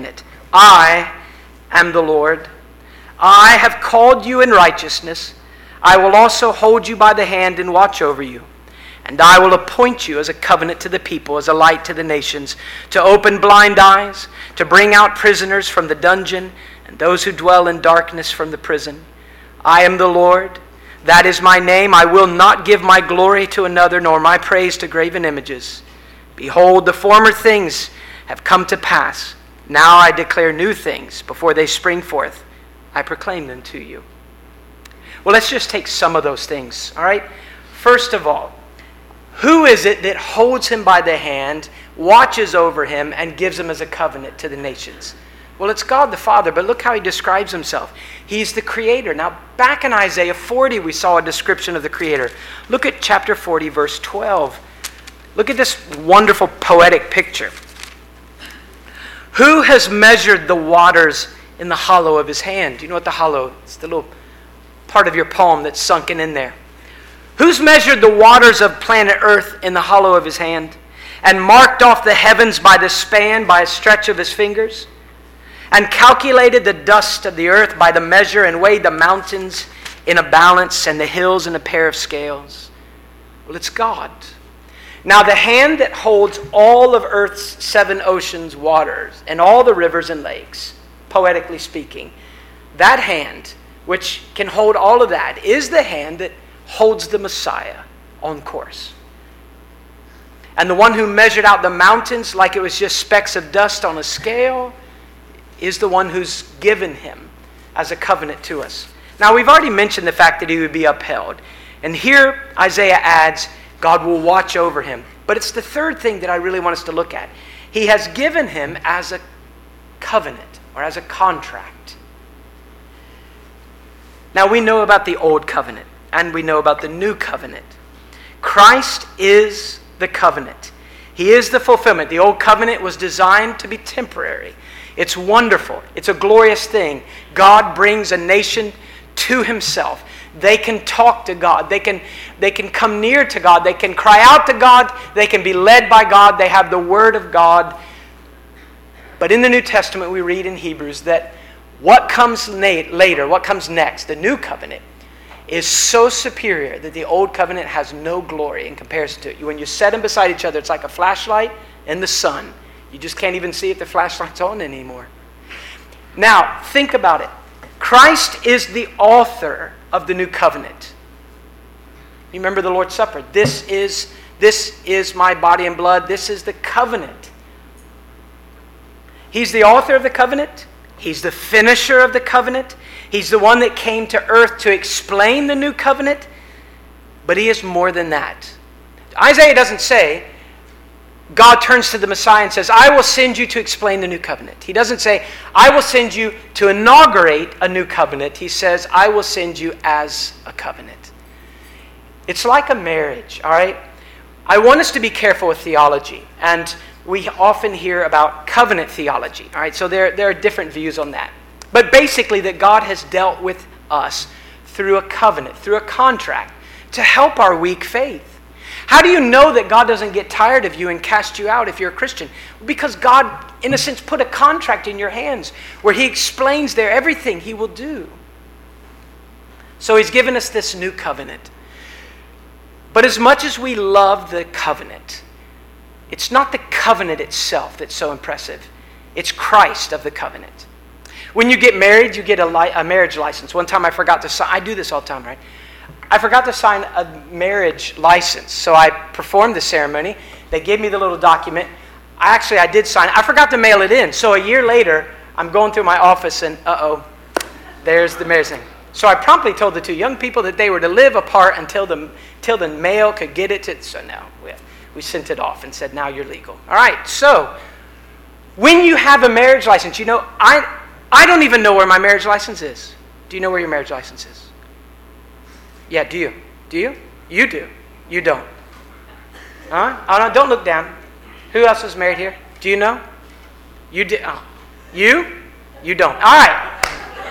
[SPEAKER 1] I am the Lord. I have called you in righteousness. I will also hold you by the hand and watch over you. And I will appoint you as a covenant to the people, as a light to the nations, to open blind eyes, to bring out prisoners from the dungeon, and those who dwell in darkness from the prison. I am the Lord. That is my name. I will not give my glory to another, nor my praise to graven images. Behold, the former things have come to pass. Now I declare new things. Before they spring forth, I proclaim them to you. Well, let's just take some of those things, all right? First of all, who is it that holds him by the hand, watches over him, and gives him as a covenant to the nations? Well, it's God the Father, but look how he describes himself. He's the Creator. Now, back in Isaiah forty, we saw a description of the Creator. Look at chapter forty, verse twelve. Look at this wonderful poetic picture. Who has measured the waters in the hollow of his hand? Do you know what the hollow? It's the little part of your palm that's sunken in there. Who's measured the waters of planet Earth in the hollow of his hand, and marked off the heavens by the span, by a stretch of his fingers, and calculated the dust of the earth by the measure, and weighed the mountains in a balance, and the hills in a pair of scales? Well, it's God. Now, the hand that holds all of Earth's seven oceans' waters, and all the rivers and lakes, poetically speaking, that hand, which can hold all of that, is the hand that holds the Messiah on course. And the one who measured out the mountains like it was just specks of dust on a scale is the one who's given him as a covenant to us. Now, we've already mentioned the fact that he would be upheld. And here Isaiah adds, God will watch over him. But it's the third thing that I really want us to look at. He has given him as a covenant or as a contract. Now, we know about the old covenant and we know about the new covenant. Christ is the covenant. He is the fulfillment. The old covenant was designed to be temporary. It's wonderful. It's a glorious thing. God brings a nation to himself. They can talk to God. They can, they can come near to God. They can cry out to God. They can be led by God. They have the Word of God. But in the New Testament, we read in Hebrews that what comes later, what comes next, the new covenant, is so superior that the old covenant has no glory in comparison to it. When you set them beside each other, it's like a flashlight and the sun. You just can't even see if the flashlight's on anymore. Now, think about it. Christ is the author of the new covenant. You remember the Lord's Supper. This is, this is my body and blood. This is the covenant. He's the author of the covenant. He's the finisher of the covenant. He's the one that came to earth to explain the new covenant. But he is more than that. Isaiah doesn't say, God turns to the Messiah and says, I will send you to explain the new covenant. He doesn't say, I will send you to inaugurate a new covenant. He says, I will send you as a covenant. It's like a marriage, all right? I want us to be careful with theology. And we often hear about covenant theology, all right? So there, there are different views on that. But basically that God has dealt with us through a covenant, through a contract, to help our weak faith. How do you know that God doesn't get tired of you and cast you out if you're a Christian? Because God, in a sense, put a contract in your hands where he explains there everything he will do. So he's given us this new covenant. But as much as we love the covenant, it's not the covenant itself that's so impressive. It's Christ of the covenant. When you get married, you get a, li- a marriage license. One time I forgot to sign. I do this all the time, right? I forgot to sign a marriage license. So I performed the ceremony. They gave me the little document. I actually, I did sign it. I forgot to mail it in. So a year later, I'm going through my office and, uh-oh, there's the marriage thing. So I promptly told the two young people that they were to live apart until the, until the mail could get it to, so now we, we sent it off and said, now you're legal. All right, so when you have a marriage license, you know, I... I don't even know where my marriage license is. Do you know where your marriage license is? Yeah, do you? Do you? You do. You don't. Huh? Oh, no, don't look down. Who else is married here? Do you know? You did. Oh. You? You don't. All right.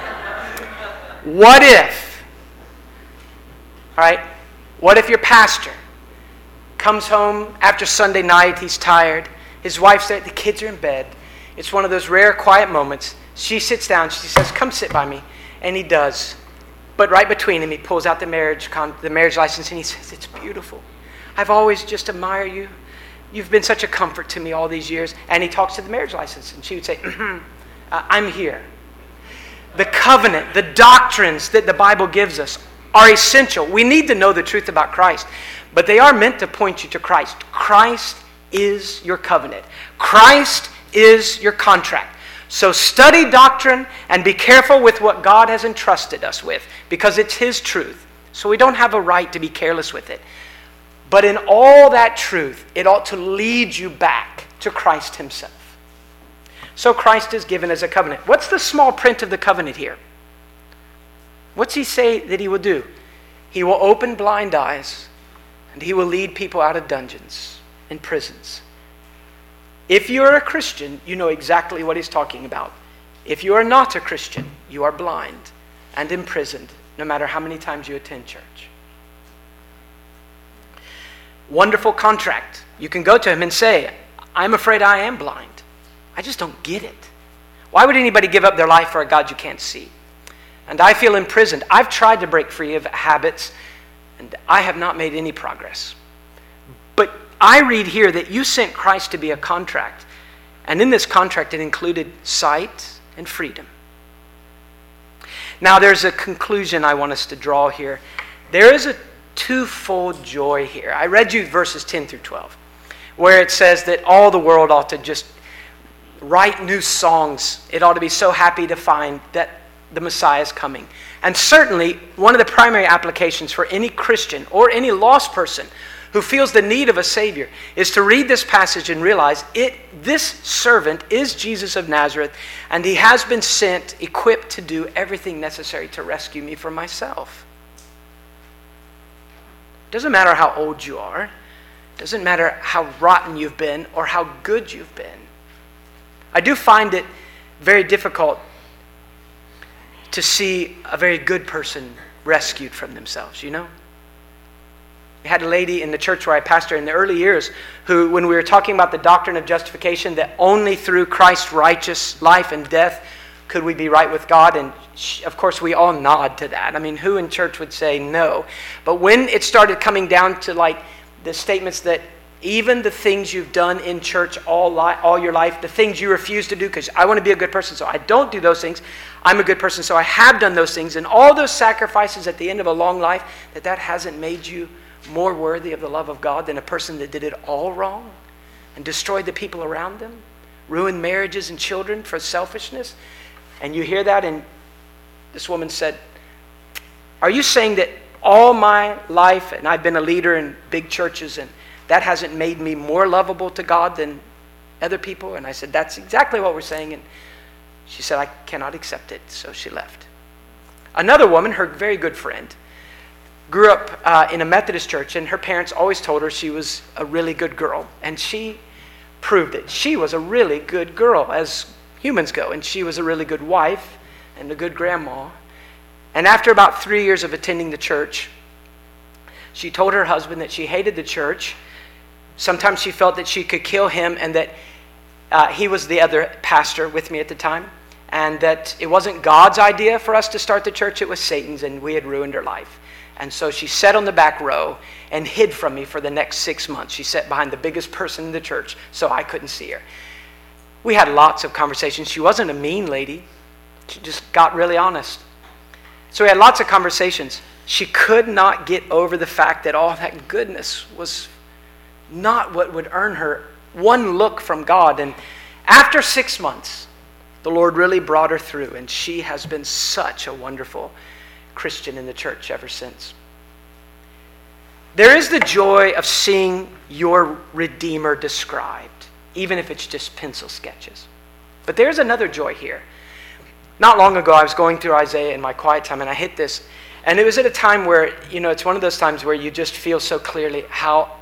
[SPEAKER 1] What if? All right. What if your pastor comes home after Sunday night, he's tired, his wife's there, the kids are in bed, It's one of those rare quiet moments. She sits down. She says, come sit by me. And he does. But right between him, he pulls out the marriage con- the marriage license and he says, it's beautiful. I've always just admired you. You've been such a comfort to me all these years. And he talks to the marriage license. And she would say, mm-hmm, uh, I'm here. The covenant, the doctrines that the Bible gives us are essential. We need to know the truth about Christ. But they are meant to point you to Christ. Christ is your covenant. Christ is your contract. So study doctrine and be careful with what God has entrusted us with, because it's His truth. So we don't have a right to be careless with it. But in all that truth, it ought to lead you back to Christ Himself. So Christ is given as a covenant. What's the small print of the covenant here? What's He say that He will do? He will open blind eyes, and He will lead people out of dungeons and prisons. If you're a Christian, you know exactly what He's talking about. If you are not a Christian, you are blind and imprisoned, no matter how many times you attend church. Wonderful contract. You can go to Him and say, I'm afraid I am blind. I just don't get it. Why would anybody give up their life for a God you can't see? And I feel imprisoned. I've tried to break free of habits, and I have not made any progress. But I read here that you sent Christ to be a contract. And in this contract, it included sight and freedom. Now, there's a conclusion I want us to draw here. There is a twofold joy here. I read you verses ten through twelve, where it says that all the world ought to just write new songs. It ought to be so happy to find that the Messiah is coming. And certainly, one of the primary applications for any Christian or any lost person who feels the need of a Savior is to read this passage and realize it. This servant is Jesus of Nazareth, and He has been sent, equipped to do everything necessary to rescue me from myself. Doesn't matter how old you are. Doesn't matter how rotten you've been or how good you've been. I do find it very difficult to see a very good person rescued from themselves, you know? We had a lady in the church where I pastored in the early years who, when we were talking about the doctrine of justification, that only through Christ's righteous life and death could we be right with God, and she, of course we all nod to that. I mean, who in church would say no? But when it started coming down to like the statements that even the things you've done in church all, li- all your life, the things you refuse to do because I want to be a good person, so I don't do those things. I'm a good person, so I have done those things. And all those sacrifices at the end of a long life, that that hasn't made you more worthy of the love of God than a person that did it all wrong and destroyed the people around them, ruined marriages and children for selfishness. And you hear that, and this woman said, are you saying that all my life, and I've been a leader in big churches, and that hasn't made me more lovable to God than other people? And I said, that's exactly what we're saying. And she said, I cannot accept it. So she left. Another woman, her very good friend, grew up uh, in a Methodist church, and her parents always told her she was a really good girl. And she proved it. She was a really good girl, as humans go. And she was a really good wife and a good grandma. And after about three years of attending the church, she told her husband that she hated the church. Sometimes she felt that she could kill him, and that uh, he was the other pastor with me at the time, and that it wasn't God's idea for us to start the church, it was Satan's, and we had ruined her life. And so she sat on the back row and hid from me for the next six months. She sat behind the biggest person in the church, so I couldn't see her. We had lots of conversations. She wasn't a mean lady. She just got really honest. So we had lots of conversations. She could not get over the fact that all that goodness was not what would earn her one look from God. And after six months, the Lord really brought her through, and she has been such a wonderful Christian in the church ever since. There is the joy of seeing your Redeemer described, even if it's just pencil sketches. But there's another joy here. Not long ago, I was going through Isaiah in my quiet time, and I hit this. And it was at a time where, you know, it's one of those times where you just feel so clearly how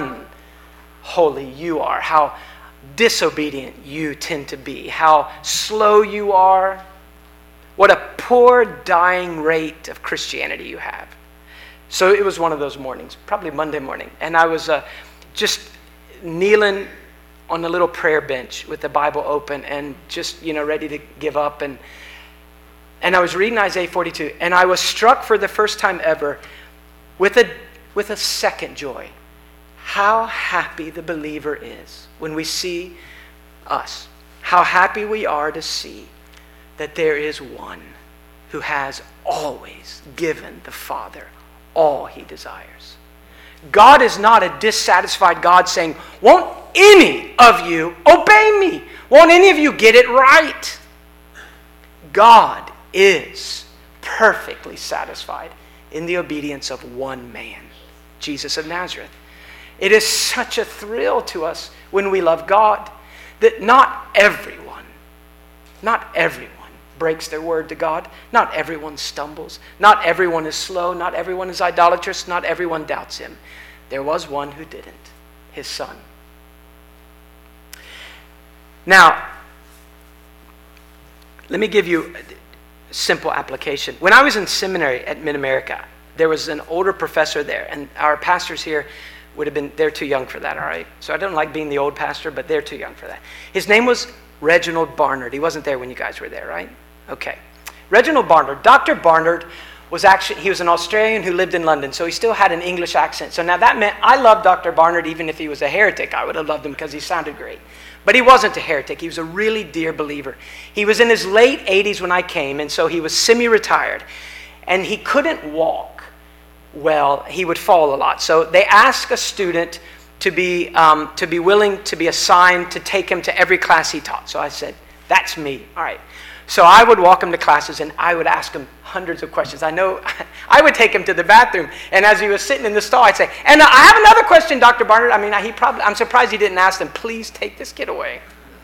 [SPEAKER 1] unholy you are, how disobedient you tend to be, how slow you are, what a poor dying rate of Christianity you have. So it was one of those mornings, probably Monday morning, and I was uh, just kneeling on a little prayer bench with the Bible open and just, you know, ready to give up. And and I was reading Isaiah forty-two, and I was struck for the first time ever with a with a second joy. How happy the believer is when we see us. How happy we are to see that there is one who has always given the Father all he desires. God is not a dissatisfied God saying, won't any of you obey me? Won't any of you get it right? God is perfectly satisfied in the obedience of one man, Jesus of Nazareth. It is such a thrill to us when we love God that not everyone, not everyone breaks their word to God. Not everyone stumbles. Not everyone is slow. Not everyone is idolatrous. Not everyone doubts him. There was one who didn't, his son. Now, let me give you a simple application. When I was in seminary at Mid-America, there was an older professor there, and our pastors here would have been, they're too young for that, all right? So I don't like being the old pastor, but they're too young for that. His name was Reginald Barnard. He wasn't there when you guys were there, right? Okay. Reginald Barnard. Doctor Barnard was actually, he was an Australian who lived in London, so he still had an English accent. So now that meant I loved Doctor Barnard even if he was a heretic. I would have loved him because he sounded great. But he wasn't a heretic. He was a really dear believer. He was in his late eighties when I came, and so he was semi-retired. And he couldn't walk well. He would fall a lot. So they asked a student to be, um, to be willing to be assigned to take him to every class he taught. So I said, that's me. All right. So I would walk him to classes, and I would ask him hundreds of questions. I know I would take him to the bathroom, and as he was sitting in the stall, I'd say, and I have another question, Doctor Barnard. I mean, he probably, I'm surprised he didn't ask them, please take this kid away.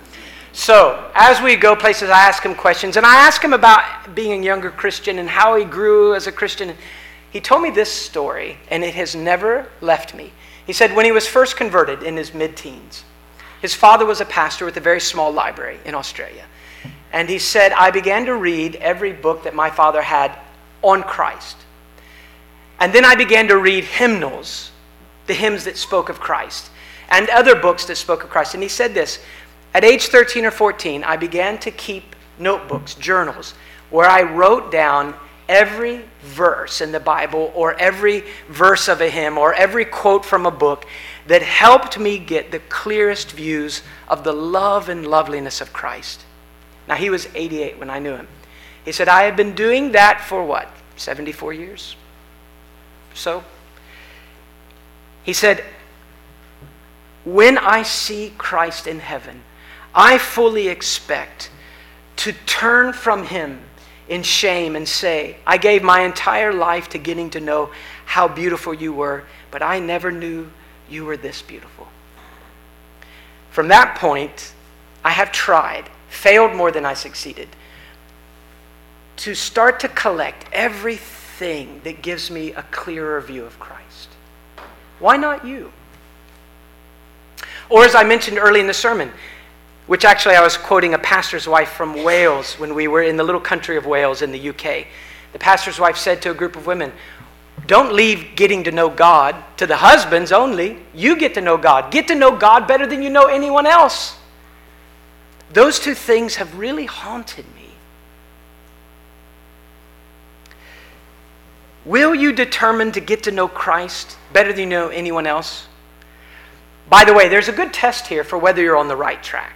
[SPEAKER 1] So as we go places, I ask him questions, and I ask him about being a younger Christian and how he grew as a Christian. He told me this story, and it has never left me. He said when he was first converted in his mid-teens, his father was a pastor with a very small library in Australia. And he said, I began to read every book that my father had on Christ. And then I began to read hymnals, the hymns that spoke of Christ, and other books that spoke of Christ. And he said this, at age thirteen or fourteen, I began to keep notebooks, journals, where I wrote down every verse in the Bible or every verse of a hymn or every quote from a book that helped me get the clearest views of the love and loveliness of Christ. Now, he was eighty-eight when I knew him. He said, I have been doing that for what, seventy-four years? So, he said, when I see Christ in heaven, I fully expect to turn from him in shame and say, I gave my entire life to getting to know how beautiful you were, but I never knew you were this beautiful. From that point, I have tried, failed more than I succeeded, to start to collect everything that gives me a clearer view of Christ. Why not you? Or as I mentioned early in the sermon, which actually I was quoting a pastor's wife from Wales when we were in the little country of Wales in the U K. The pastor's wife said to a group of women, don't leave getting to know God to the husbands only. You get to know God. Get to know God better than you know anyone else. Those two things have really haunted me. Will you determine to get to know Christ better than you know anyone else? By the way, there's a good test here for whether you're on the right track.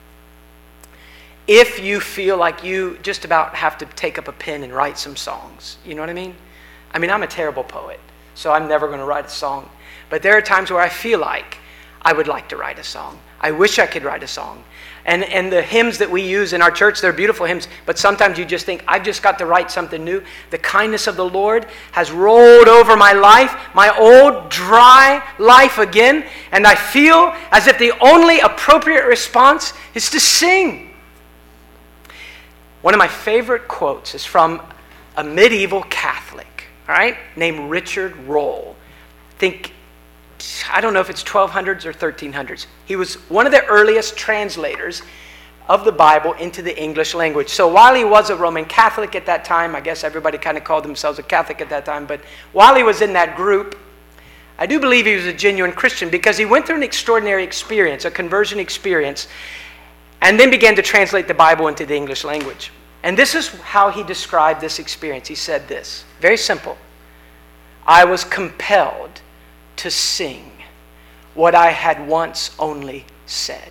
[SPEAKER 1] If you feel like you just about have to take up a pen and write some songs, you know what I mean? I mean, I'm a terrible poet, so I'm never going to write a song. But there are times where I feel like I would like to write a song. I wish I could write a song. And and the hymns that we use in our church, they're beautiful hymns, but sometimes you just think, I've just got to write something new. The kindness of the Lord has rolled over my life, my old dry life again, and I feel as if the only appropriate response is to sing. One of my favorite quotes is from a medieval Catholic, all right, named Richard Rolle. Think, I don't know if it's twelve hundreds or thirteen hundreds. He was one of the earliest translators of the Bible into the English language. So while he was a Roman Catholic at that time, I guess everybody kind of called themselves a Catholic at that time, but while he was in that group, I do believe he was a genuine Christian because he went through an extraordinary experience, a conversion experience, and then began to translate the Bible into the English language. And this is how he described this experience. He said this, very simple. I was compelled to sing what I had once only said.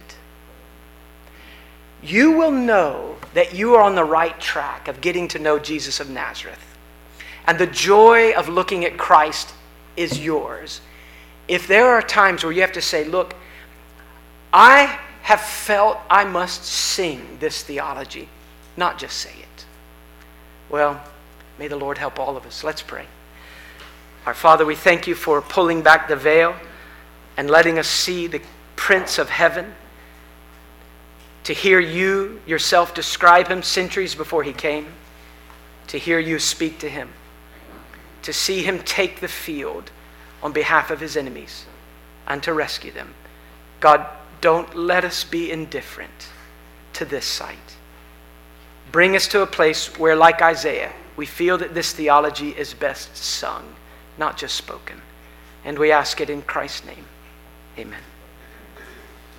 [SPEAKER 1] You will know that you are on the right track of getting to know Jesus of Nazareth. And the joy of looking at Christ is yours. If there are times where you have to say, look, I have felt I must sing this theology, not just say it. Well, may the Lord help all of us. Let's pray. Our Father, we thank you for pulling back the veil and letting us see the Prince of Heaven, to hear you yourself describe him centuries before he came, to hear you speak to him, to see him take the field on behalf of his enemies and to rescue them. God, don't let us be indifferent to this sight. Bring us to a place where, like Isaiah, we feel that this theology is best sung, not just spoken. And we ask it in Christ's name. Amen.